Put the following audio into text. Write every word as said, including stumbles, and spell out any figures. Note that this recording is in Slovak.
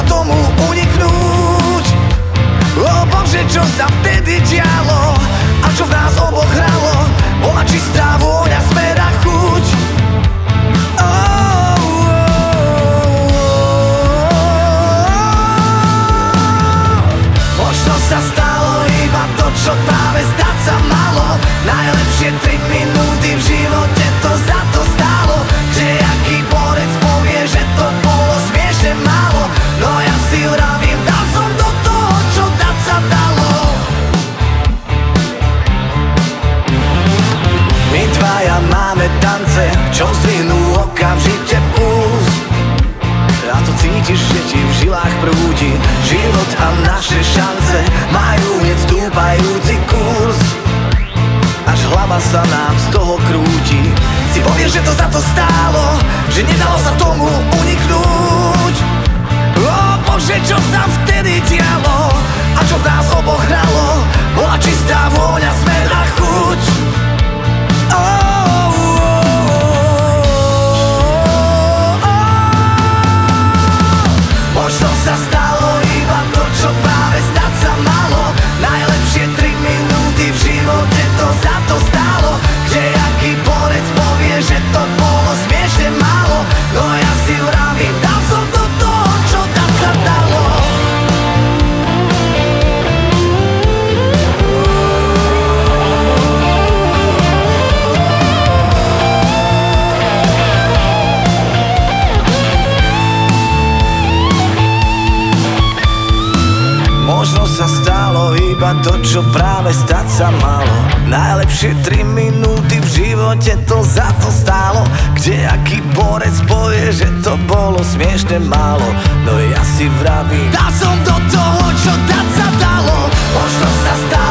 tomu uniknúť. O Bože, čo sa vtedy dialo a čo v nás oboch hralo, bola čistá vôňa, smer a chuť. Oh, oh, oh. Možno sa stalo iba to, čo práve zdať sa malo. Najlepšie tri minúty v živote to za to stálo. Kdejaký borec povie, že to bolo smiešne málo. No ja si vravím, dal som do toho, čo dať sa dalo. My dvaja máme tance, čo zdvihnú okamžite puls. A to cítiš, že ti v žilách prúdi. Život a naše šance majú hneď stúpajúci kurz. Až hlava sa nám z toho krúti. Si povieš, že to za to stálo, že nedalo sa tomu uniknúť. O Bože, čo sa vtedy dialo a čo v nás oboch hralo, bola čistá vôňa, smer a chuť. Oh, oh, oh, oh. Možno sa stalo iba to, čo práve zdať sa malo. Najlepšie tri minúty v živote to za to stálo. Kdejaký borec povie, že to bolo smiešne málo. No ja si vravím, dal som do toho, čo dať sa dalo. Možno sa stalo iba to, čo práve stať sa malo. Najlepšie tri minúty v živote to za to stálo. Kdejaký borec povie, že to bolo smiešne málo. No ja si vravím, dal som do toho, čo dať sa dalo. Možno sa stalo